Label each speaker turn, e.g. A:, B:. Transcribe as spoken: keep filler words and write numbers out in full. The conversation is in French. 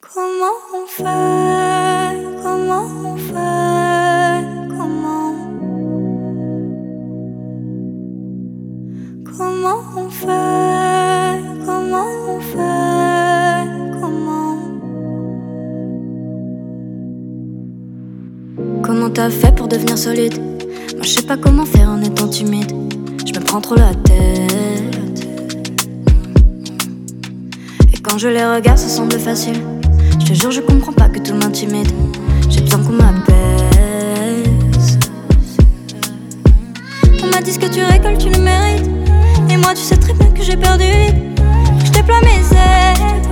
A: Comment on fait? Comment on fait? Comment? Comment on fait? Comment on fait? Comment?
B: Comment t'as fait pour devenir solide? Moi je sais pas comment faire en étant timide. Je me prends trop la tête. Et quand je les regarde ça semble facile. Je te jure je comprends pas que tout m'intimide. J'ai besoin qu'on m'apaise. On m'a dit ce que tu récoltes tu le mérites. Et moi tu sais très bien que j'ai perdu. Je déploie mes ailes